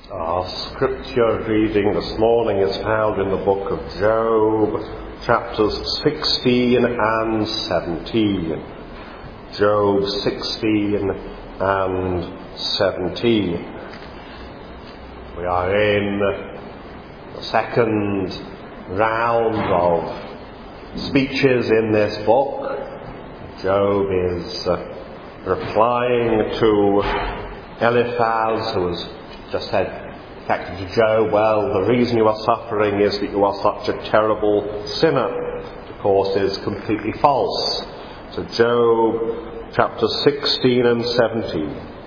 Our scripture reading this morning is found in the book of Job, chapters 16 and 17. Job 16 and 17. We are in the second round of speeches in this book. Job is replying to Eliphaz, who has just said, effectively, to Job, well, the reason you are suffering is that you are such a terrible sinner. Of course, is completely false. So Job chapter 16 and 17.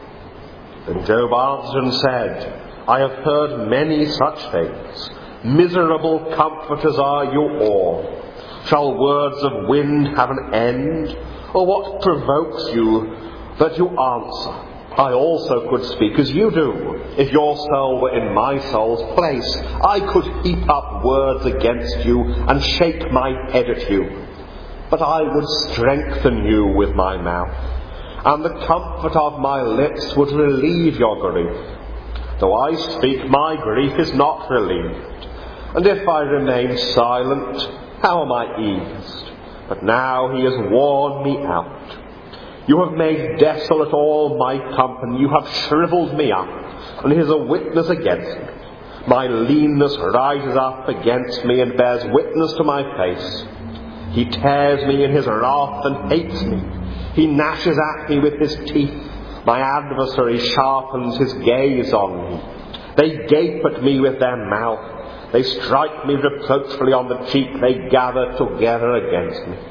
Then Job answered and said, I have heard many such things. Miserable comforters are you all. Shall words of wind have an end? Or what provokes you that you answer? I also could speak as you do. If your soul were in my soul's place, I could heap up words against you and shake my head at you. But I would strengthen you with my mouth, and the comfort of my lips would relieve your grief. Though I speak, my grief is not relieved. And if I remain silent, how am I eased? But now he has worn me out. You have made desolate all my company. You have shriveled me up, and he is a witness against me. My leanness rises up against me and bears witness to my face. He tears me in his wrath and hates me. He gnashes at me with his teeth. My adversary sharpens his gaze on me. They gape at me with their mouth. They strike me reproachfully on the cheek. They gather together against me.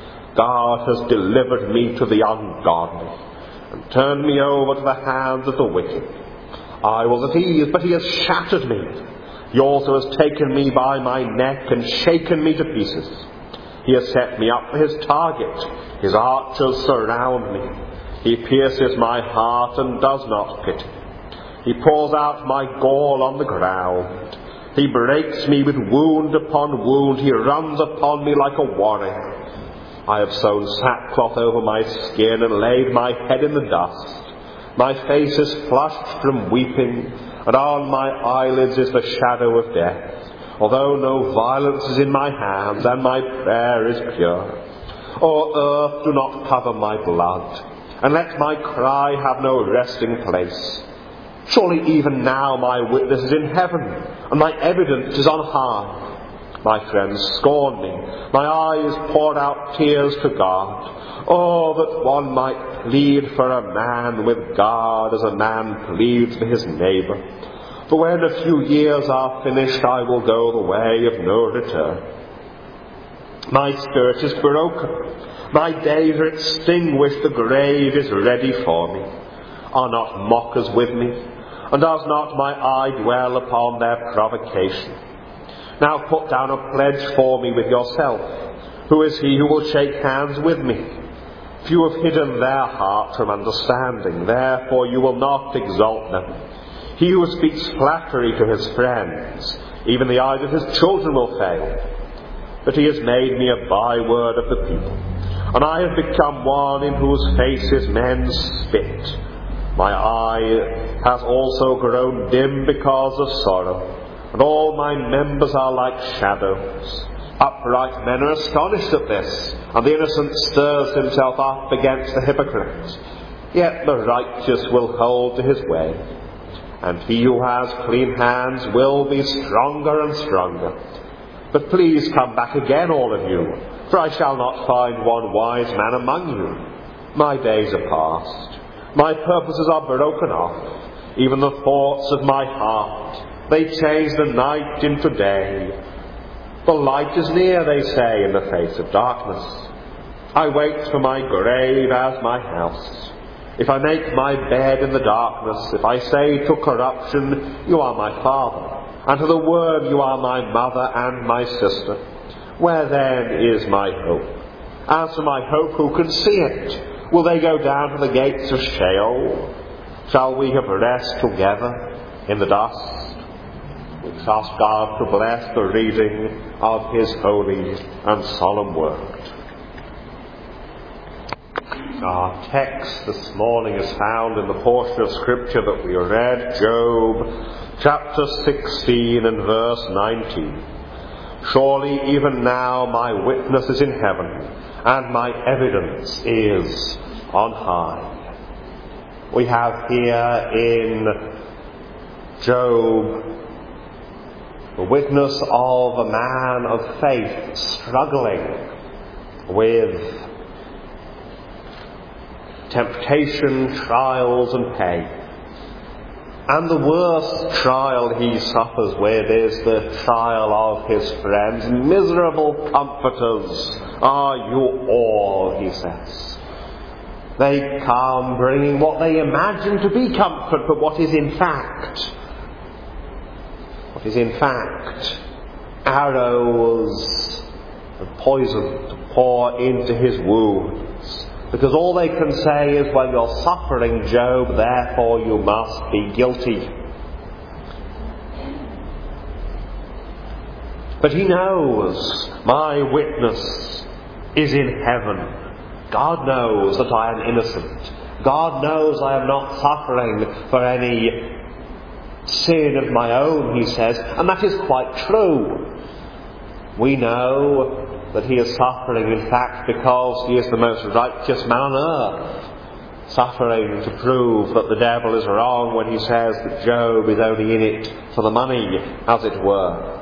God has delivered me to the ungodly, and turned me over to the hands of the wicked. I was at ease, but he has shattered me. He also has taken me by my neck and shaken me to pieces. He has set me up for his target. His archers surround me. He pierces my heart and does not pity. He pours out my gall on the ground. He breaks me with wound upon wound. He runs upon me like a warrior. I have sewn sackcloth over my skin and laid my head in the dust. My face is flushed from weeping, and on my eyelids is the shadow of death. Although no violence is in my hands, and my prayer is pure. O earth, do not cover my blood, and let my cry have no resting place. Surely even now my witness is in heaven, and my evidence is on high. My friends scorn me. My eyes poured out tears to God. Oh, that one might plead for a man with God as a man pleads for his neighbour. For when a few years are finished, I will go the way of no return. My spirit is broken. My days are extinguished. The grave is ready for me. Are not mockers with me? And does not my eye dwell upon their provocation? Now put down a pledge for me with yourself. Who is he who will shake hands with me? Few have hidden their heart from understanding, therefore you will not exalt them. He who speaks flattery to his friends, even the eyes of his children will fail. But he has made me a byword of the people, and I have become one in whose faces men spit. My eye has also grown dim because of sorrow, and all my members are like shadows. Upright men are astonished at this, and the innocent stirs himself up against the hypocrite. Yet the righteous will hold to his way, and he who has clean hands will be stronger and stronger. But please come back again, all of you, for I shall not find one wise man among you. My days are past. My purposes are broken off, even the thoughts of my heart. They change the night into day. The light is near, they say, in the face of darkness. I wait for my grave as my house. If I make my bed in the darkness, if I say to corruption, you are my father, and to the worm, you are my mother and my sister, where then is my hope? As for my hope, who can see it? Will they go down to the gates of Sheol? Shall we have rest together in the dust? We ask God to bless the reading of his holy and solemn word. Our text this morning is found in the portion of Scripture that we read, Job chapter 16 and verse 19. Surely even now my witness is in heaven, and my evidence is on high. We have here in Job the witness of a man of faith struggling with temptation, trials and pain. And the worst trial he suffers with is the trial of his friends. Miserable comforters are you all, he says. They come bringing what they imagine to be comfort, but what is in fact arrows and poison to pour into his wounds. Because all they can say is, well, you're suffering, Job, therefore you must be guilty. But he knows my witness is in heaven. God knows that I am innocent. God knows I am not suffering for any sin of my own, he says, and that is quite true. We know that he is suffering, in fact, because he is the most righteous man on earth, suffering to prove that the devil is wrong when he says that Job is only in it for the money, as it were.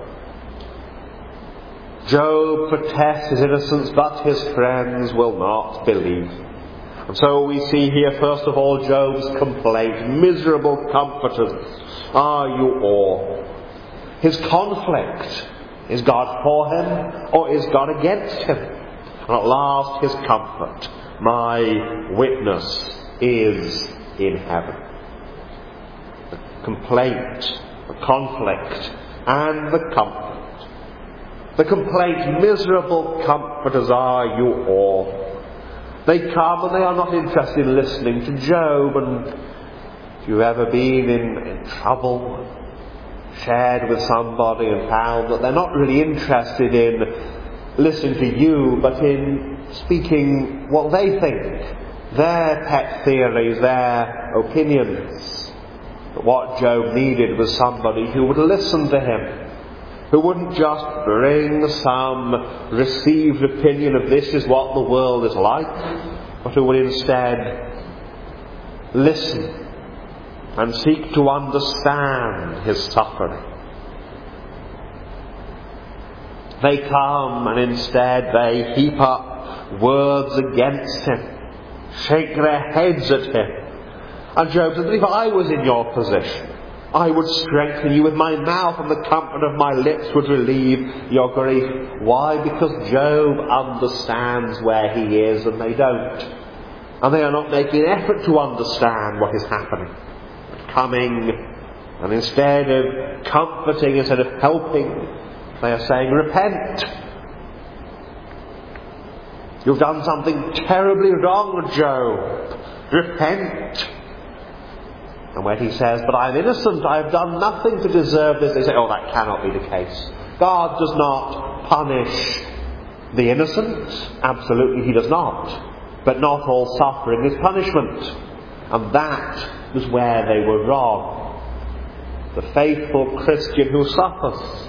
Job protests his innocence, but his friends will not believe. And so we see here, first of all, Job's complaint. Miserable comforters are you all. His conflict. Is God for him, or is God against him? And at last, his comfort. My witness is in heaven. The complaint, the conflict, and the comfort. The complaint, miserable comforters are you all. They come and they are not interested in listening to Job. And if you've ever been in trouble, shared with somebody and found that they're not really interested in listening to you, but in speaking what they think, their pet theories, their opinions. But what Job needed was somebody who would listen to him, who wouldn't just bring some received opinion of this is what the world is like, but who would instead listen and seek to understand his suffering. They come and instead they heap up words against him, shake their heads at him. And Job says, if I was in your position, I would strengthen you with my mouth, and the comfort of my lips would relieve your grief. Why? Because Job understands where he is and they don't. And they are not making an effort to understand what is happening. Coming, and instead of comforting, instead of helping, they are saying, repent. You've done something terribly wrong, Job. Repent. And when he says, but I'm innocent, I have done nothing to deserve this, they say, oh, that cannot be the case. God does not punish the innocent. Absolutely he does not. But not all suffering is punishment. And that was where they were wrong. The faithful Christian who suffers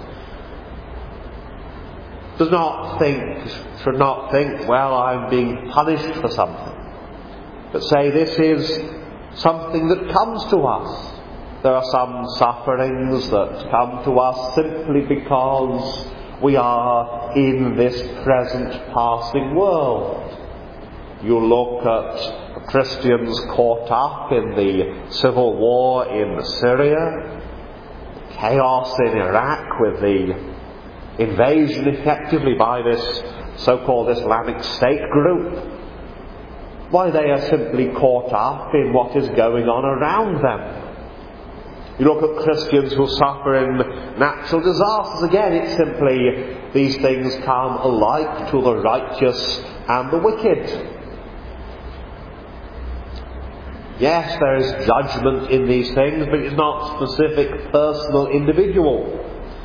should not think, well, I'm being punished for something. But say, this is something that comes to us. There are some sufferings that come to us simply because we are in this present passing world. You look at the Christians caught up in the civil war in Syria, the chaos in Iraq with the invasion effectively by this so-called Islamic State group. Why, they are simply caught up in what is going on around them. You look at Christians who suffer in natural disasters. Again, it's simply these things come alike to the righteous and the wicked. Yes, there is judgment in these things, but it's not specific, personal, individual.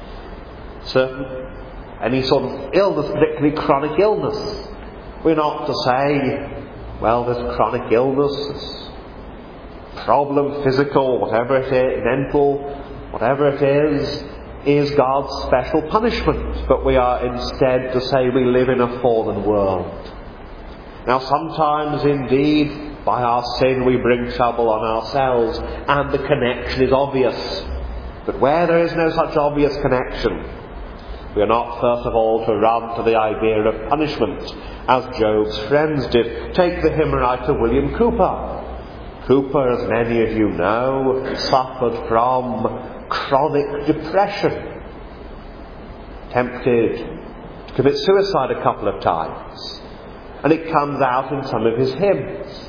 Any sort of illness, particularly chronic illness. We're not to say, well, this chronic illness, this problem, physical, whatever it is, mental, whatever it is God's special punishment. But we are instead to say we live in a fallen world. Now sometimes indeed by our sin we bring trouble on ourselves, and the connection is obvious. But where there is no such obvious connection, we are not first of all to run to the idea of punishment, as Job's friends did. Take the hymn writer William Cowper. Cowper, as many of you know, suffered from chronic depression, tempted to commit suicide a couple of times, and it comes out in some of his hymns.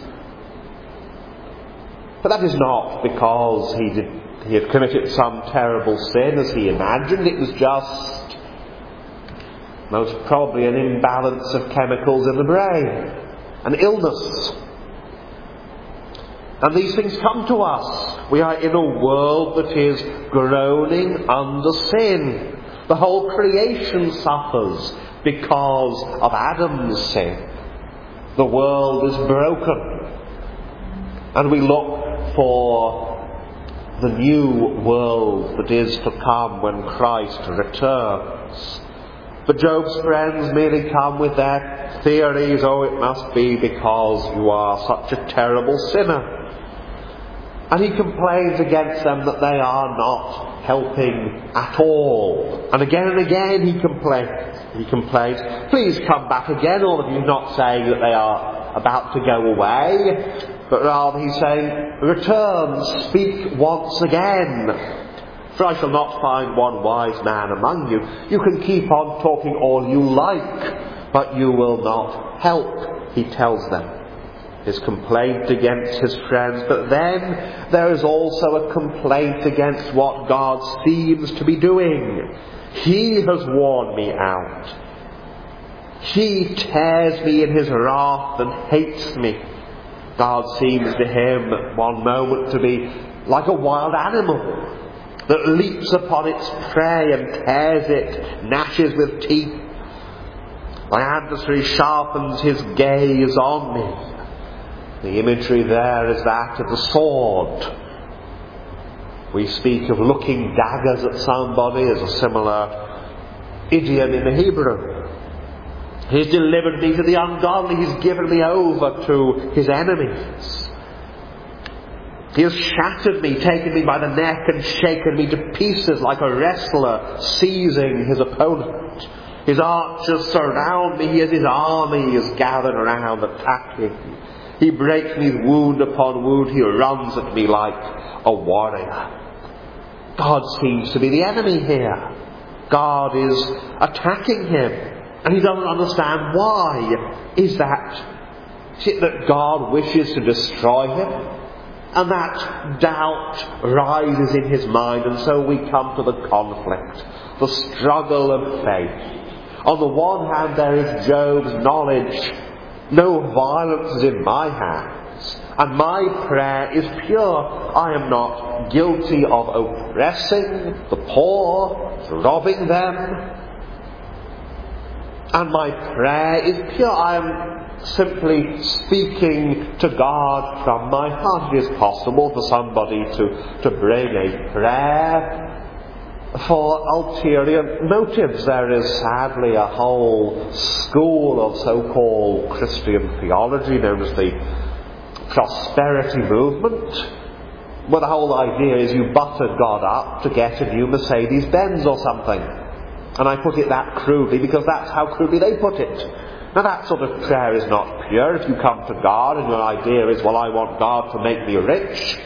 But that is not because he had committed some terrible sin as he imagined. It was just most probably an imbalance of chemicals in the brain, an illness. And these things come to us. We are in a world that is groaning under sin. The whole creation suffers because of Adam's sin. The world is broken. And we look for the new world that is to come when Christ returns. But Job's friends merely come with their theories. Oh, it must be because you are such a terrible sinner. And he complains against them that they are not helping at all. And again he complains, please come back again, all of you, not saying that they are about to go away, but rather he's saying, return, speak once again, for I shall not find one wise man among you. You can keep on talking all you like, but you will not help, he tells them. His complaint against his friends, but then there is also a complaint against what God seems to be doing. He has worn me out. He tears me in his wrath and hates me. God seems to him at one moment to be like a wild animal that leaps upon its prey and tears it, gnashes with teeth. My adversary sharpens his gaze on me. The imagery there is that of the sword. We speak of looking daggers at somebody as a similar idiom in the Hebrew. He's delivered me to the ungodly. He's given me over to his enemies. He has shattered me, taken me by the neck and shaken me to pieces like a wrestler seizing his opponent. His archers surround me. He has his armies gathered around attacking. He breaks me wound upon wound. He runs at me like a warrior. God seems to be the enemy here. God is attacking him. And he doesn't understand why. Is it that God wishes to destroy him? And that doubt rises in his mind. And so we come to the conflict, the struggle of faith. On the one hand, there is Job's knowledge. No violence is in my hands, and my prayer is pure. I am not guilty of oppressing the poor, robbing them, and my prayer is pure. I am simply speaking to God from my heart. It is possible for somebody to bring a prayer for ulterior motives. There is sadly a whole school of so-called Christian theology known as the prosperity movement, where the whole idea is you butter God up to get a new Mercedes-Benz or something. And I put it that crudely because that's how crudely they put it. Now that sort of prayer is not pure. If you come to God and your idea is, well, I want God to make me rich,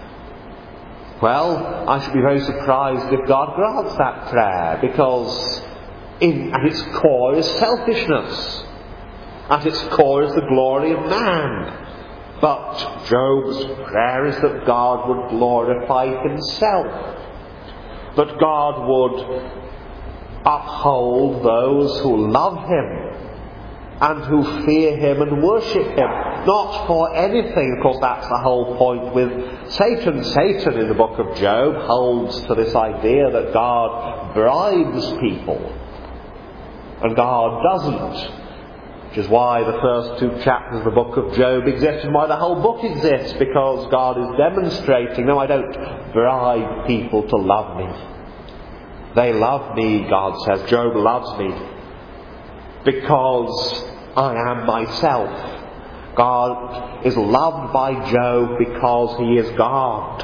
well, I should be very surprised if God grants that prayer, because at its core is selfishness. At its core is the glory of man. But Job's prayer is that God would glorify himself. That God would uphold those who love him and who fear him and worship him. Not for anything. Of course, that's the whole point with Satan. Satan in the book of Job holds to this idea that God bribes people. And God doesn't. Which is why the first 2 chapters of the book of Job exist, and why the whole book exists, because God is demonstrating, no, I don't bribe people to love me. They love me, God says. Job loves me because I am myself. God is loved by Job because he is God.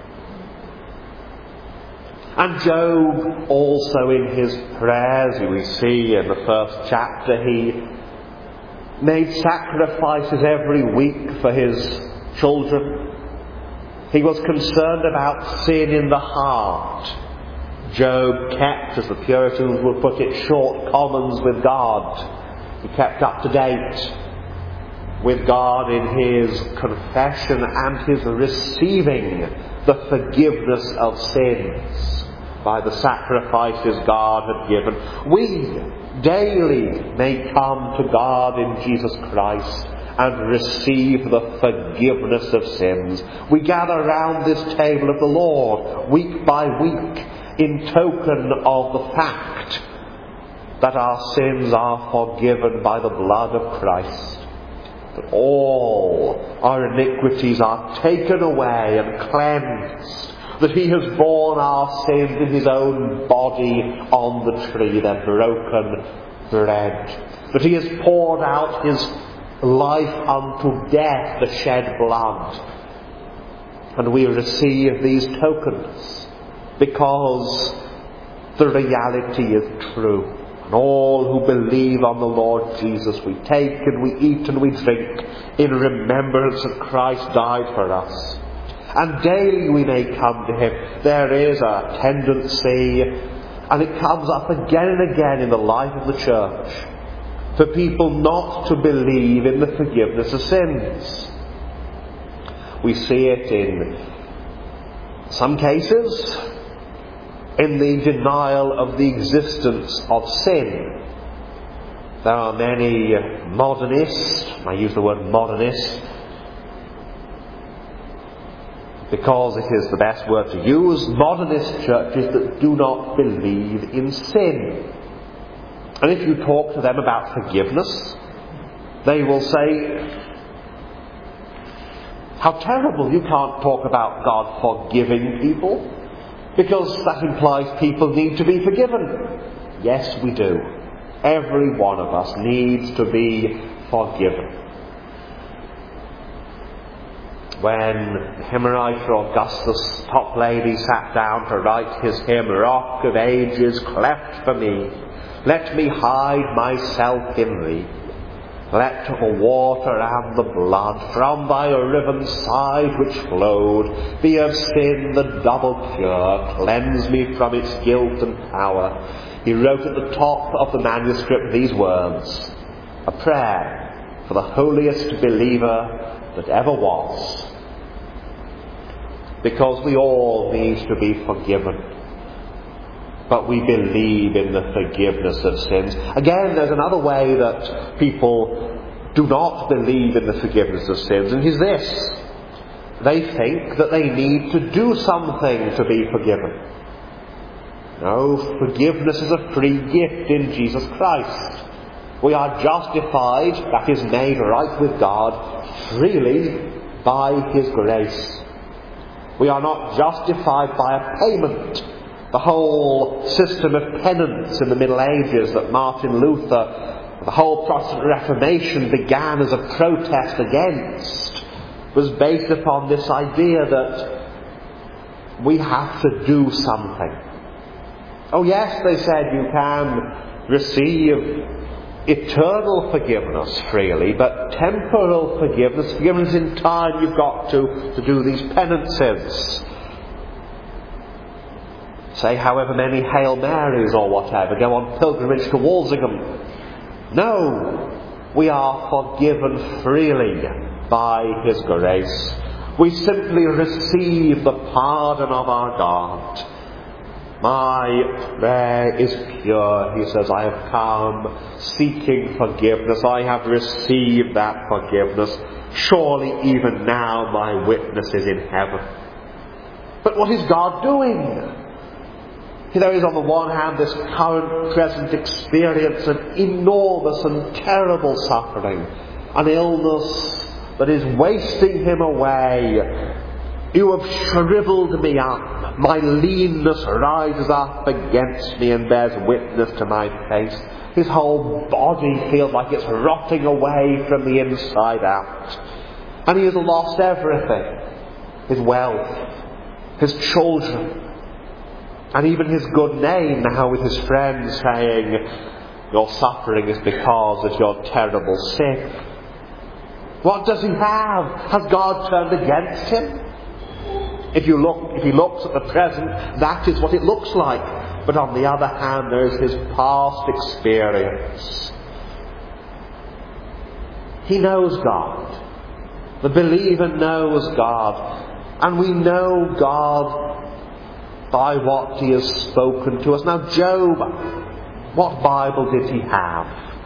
And Job also, in his prayers, we see in the first chapter, he made sacrifices every week for his children. He was concerned about sin in the heart. Job kept, as the Puritans would put it, short commons with God. He kept up to date with God in his confession and his receiving the forgiveness of sins by the sacrifices God had given. We daily may come to God in Jesus Christ and receive the forgiveness of sins. We gather round this table of the Lord week by week in token of the fact that our sins are forgiven by the blood of Christ. That all our iniquities are taken away and cleansed. That he has borne our sins in his own body on the tree, their broken bread. That he has poured out his life unto death, the shed blood. And we receive these tokens because the reality is true. And all who believe on the Lord Jesus, we take and we eat and we drink in remembrance that Christ died for us. And daily we may come to him. There is a tendency, and it comes up again and again in the life of the church, for people not to believe in the forgiveness of sins. We see it in some cases in the denial of the existence of sin. There are many modernists, I use the word modernist because it is the best word to use, modernist churches that do not believe in sin. And if you talk to them about forgiveness, they will say, how terrible, you can't talk about God forgiving people, because that implies people need to be forgiven. Yes, we do. Every one of us needs to be forgiven. When the hymn writer Augustus Toplady sat down to write his hymn, Rock of Ages, cleft for me, let me hide myself in thee. Let the water and the blood from thy riven side which flowed be of sin the double pure, cleanse me from its guilt and power. He wrote at the top of the manuscript these words, a prayer for the holiest believer that ever was. Because we all need to be forgiven. But we believe in the forgiveness of sins. Again, there's another way that people do not believe in the forgiveness of sins, and it is this. They think that they need to do something to be forgiven. No, forgiveness is a free gift in Jesus Christ. We are justified, that is made right with God, freely by his grace. We are not justified by a payment. The whole system of penance in the Middle Ages that Martin Luther, the whole Protestant Reformation began as a protest against, was based upon this idea that we have to do something. Oh yes, they said, you can receive eternal forgiveness freely, but temporal forgiveness in time, you've got to do these penances. Say however many Hail Marys or whatever, go on pilgrimage to Walsingham. No, we are forgiven freely by his grace. We simply receive the pardon of our God. My prayer is pure, he says, I have come seeking forgiveness. I have received that forgiveness. Surely even now my witness is in heaven. But what is God doing? There is on the one hand this current, present experience of enormous and terrible suffering, an illness that is wasting him away. You have shriveled me up. My leanness rises up against me and bears witness to my face. His whole body feels like it's rotting away from the inside out. And he has lost everything. His wealth, his children, and even his good name now, with his friends saying, your suffering is because of your terrible sin. What does he have? Has God turned against him? If he looks at the present, that is what it looks like. But on the other hand, there is his past experience. He knows God. The believer knows God. And we know God by what he has spoken to us. Now, Job, what Bible did he have?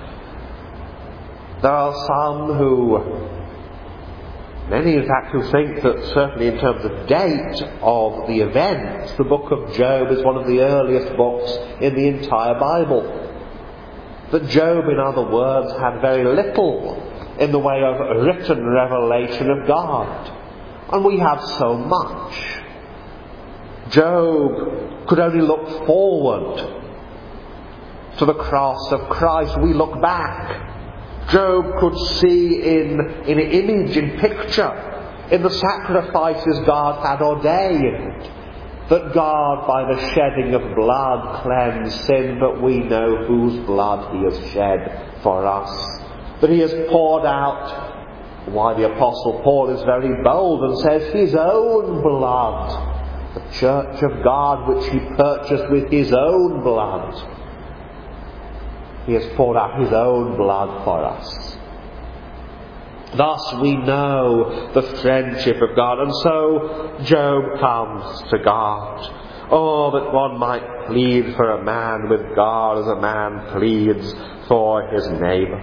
There are some many in fact, who think that certainly in terms of date of the events, the book of Job is one of the earliest books in the entire Bible. That Job, in other words, had very little in the way of written revelation of God. And we have so much. Job could only look forward to the cross of Christ. We look back. Job could see in image, in picture, in the sacrifices God had ordained, that God, by the shedding of blood, cleansed sin, but we know whose blood he has shed for us. That he has poured out, why the Apostle Paul is very bold and says, his own blood, the church of God which he purchased with his own blood. He has poured out his own blood for us. Thus we know the friendship of God. And so Job comes to God. Oh, that one might plead for a man with God as a man pleads for his neighbour.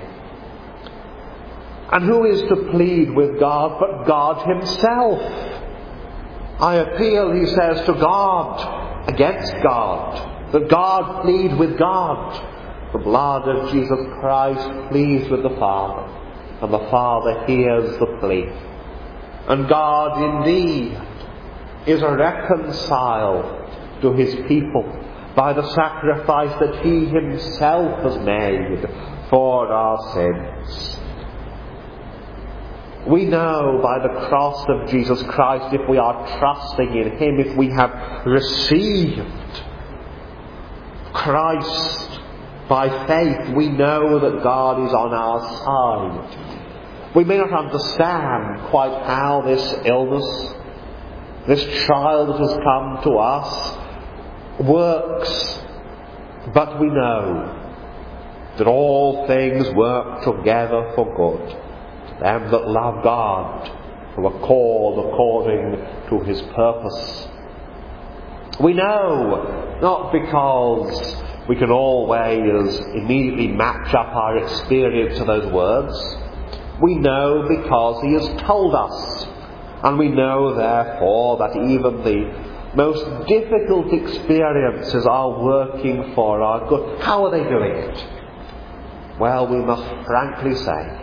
And who is to plead with God but God himself? I appeal, he says, to God, against God, that God plead with God. The blood of Jesus Christ pleads with the Father, and the Father hears the plea. And God indeed is reconciled to his people by the sacrifice that he himself has made for our sins. We know by the cross of Jesus Christ, if we are trusting in him, if we have received Christ by faith, we know that God is on our side. We may not understand quite how this illness, this trial that has come to us, works, but we know that all things work together for good to them that love God, who are called according to his purpose. We know, not because we can always immediately match up our experience to those words. We know because he has told us. And we know, therefore, that even the most difficult experiences are working for our good. How are they doing it? Well, we must frankly say,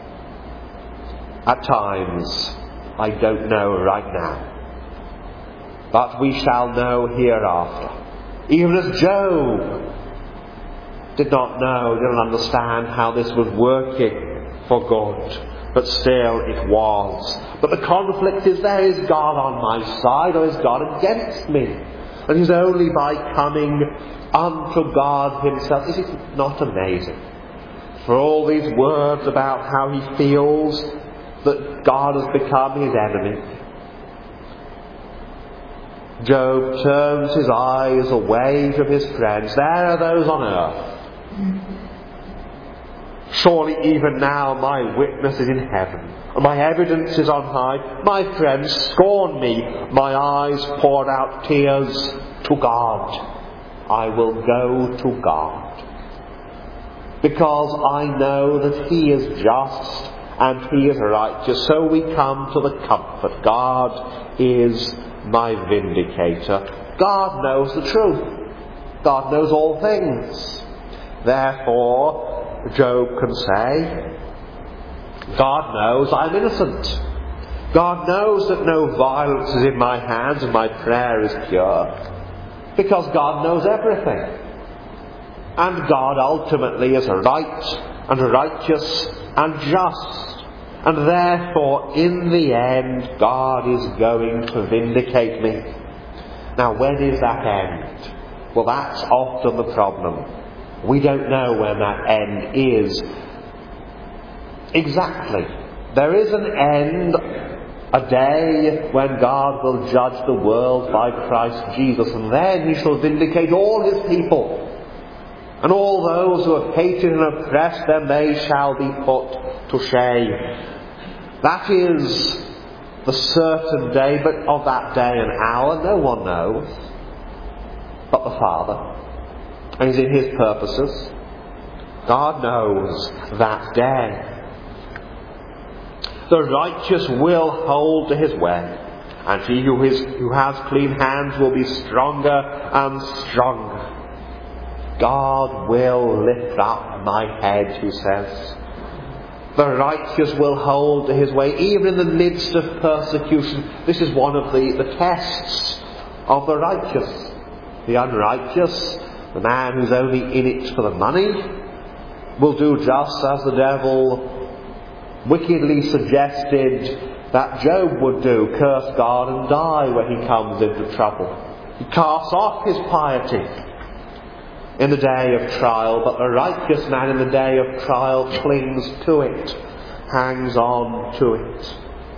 at times, I don't know right now. But we shall know hereafter. Even as Job did not know, didn't understand how this was working for good, but still it was. But the conflict is there. Is God on my side or is God against me? And it is only by coming unto God himself. Is it not amazing? For all these words about how he feels that God has become his enemy, Job turns his eyes away from his friends. There are those on earth. Surely even now my witness is in heaven, and my evidence is on high. My friends scorn me. My eyes poured out tears to God. I will go to God, because I know that he is just and he is righteous. So we come to the comfort. God is my vindicator. God knows the truth. God knows all things. Therefore, Job can say, God knows I'm innocent. God knows that no violence is in my hands and my prayer is pure. Because God knows everything. And God ultimately is right and righteous and just. And therefore, in the end, God is going to vindicate me. Now, when is that end? Well, that's often the problem. We don't know when that end is exactly. There is an end, a day when God will judge the world by Christ Jesus, and then he shall vindicate all his people. And all those who have hated and oppressed them, they shall be put to shame. That is the certain day, but of that day and hour no one knows but the Father. And he's in his purposes. God knows that day. The righteous will hold to his way, and he who has clean hands will be stronger and stronger. God will lift up my head, he says. The righteous will hold to his way, even in the midst of persecution. This is one of the tests of the righteous. The unrighteous, the man who's only in it for the money, will do just as the devil wickedly suggested that Job would do, curse God and die when he comes into trouble. He casts off his piety in the day of trial, but the righteous man in the day of trial clings to it, hangs on to it.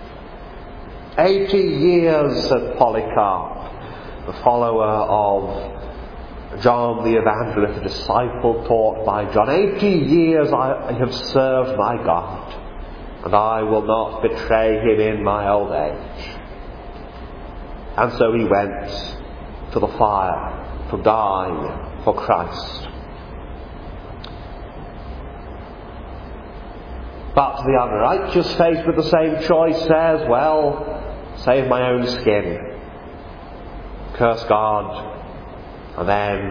80 years, said Polycarp, the follower of John the Evangelist, a disciple taught by John. 80 years I have served my God, and I will not betray him in my old age. And so he went to the fire to die for Christ. But the unrighteous, faced with the same choice, says, well, save my own skin, curse God, and then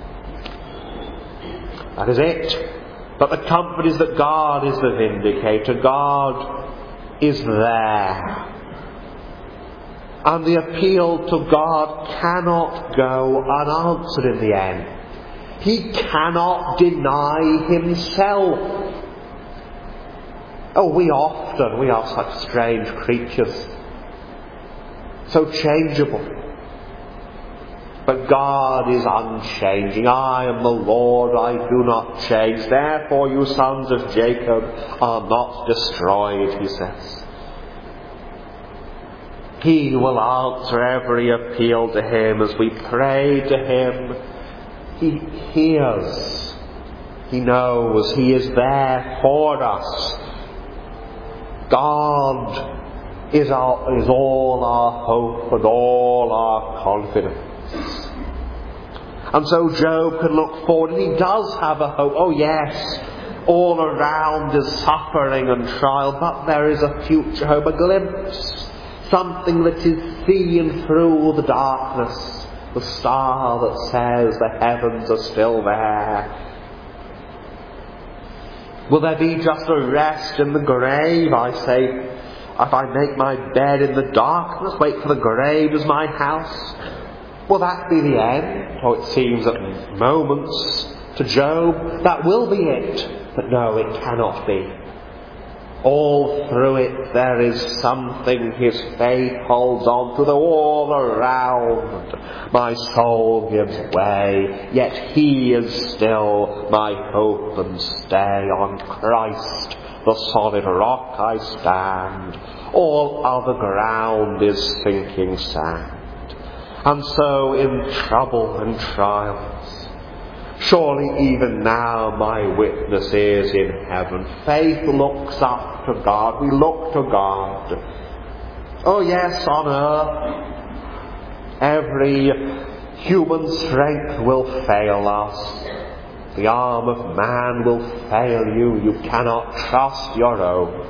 that is it. But the comfort is that God is the vindicator. God is there. And the appeal to God cannot go unanswered in the end. He cannot deny himself. Oh, we are such strange creatures. So changeable. But God is unchanging. I am the Lord, I do not change. Therefore you sons of Jacob are not destroyed, he says. He will answer every appeal to him as we pray to him. He hears. He knows. He is there for us. God is all our hope and all our confidence. And so Job can look forward, and he does have a hope. Oh yes, all around is suffering and trial, but there is a future hope, a glimpse. Something that is seen through the darkness. The star that says the heavens are still there. Will there be just a rest in the grave? I say, if I make my bed in the darkness, wait for the grave as my house, will that be the end? Oh, it seems at moments to Job that will be it. But no, it cannot be. All through it there is something his faith holds on to, though all around my soul gives way, yet he is still my hope and stay. On Christ the solid rock I stand, all other ground is sinking sand. And so in trouble and trials, surely even now my witness is in heaven. Faith looks up to God. We look to God. Oh yes, on earth, every human strength will fail us. The arm of man will fail you. You cannot trust your own.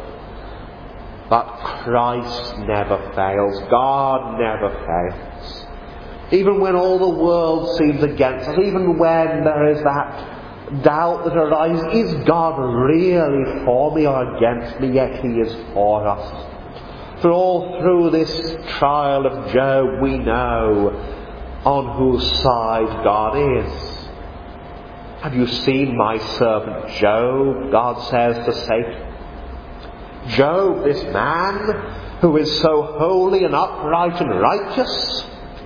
But Christ never fails. God never fails. Even when all the world seems against us, even when there is that doubt that arises, is God really for me or against me? Yet He is for us. For all through this trial of Job, we know on whose side God is. Have you seen my servant Job? God says to Satan. Job, this man who is so holy and upright and righteous,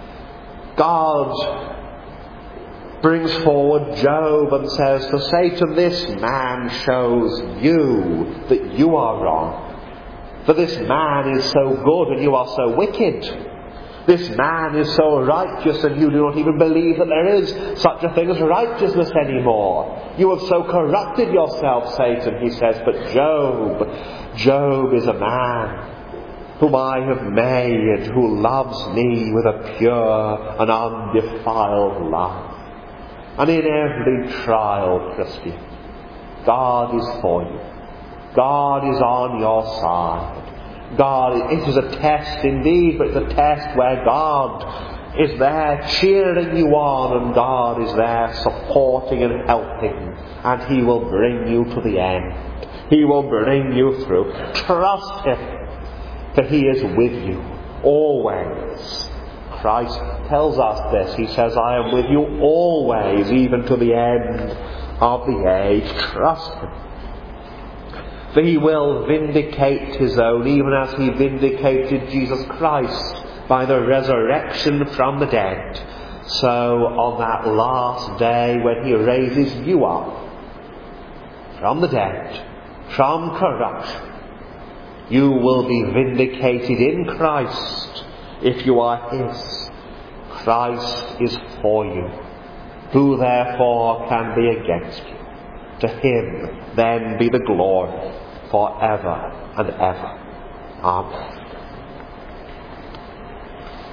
God brings forward Job and says to Satan, this man shows you that you are wrong. For this man is so good and you are so wicked. This man is so righteous and you do not even believe that there is such a thing as righteousness anymore. You have so corrupted yourself, Satan, he says. But Job is a man whom I have made, who loves me with a pure and undefiled love. And in every trial, Christian, God is for you. God is on your side. God, it is a test indeed, but it's a test where God is there cheering you on, and God is there supporting and helping, and He will bring you to the end. He will bring you through. Trust Him, for He is with you always. Christ tells us this. He says, I am with you always, even to the end of the age. Trust Him. For He will vindicate His own, even as He vindicated Jesus Christ by the resurrection from the dead. So on that last day, when He raises you up from the dead, from corruption, you will be vindicated in Christ if you are His. Christ is for you. Who therefore can be against you? To Him then be the glory forever and ever. Amen.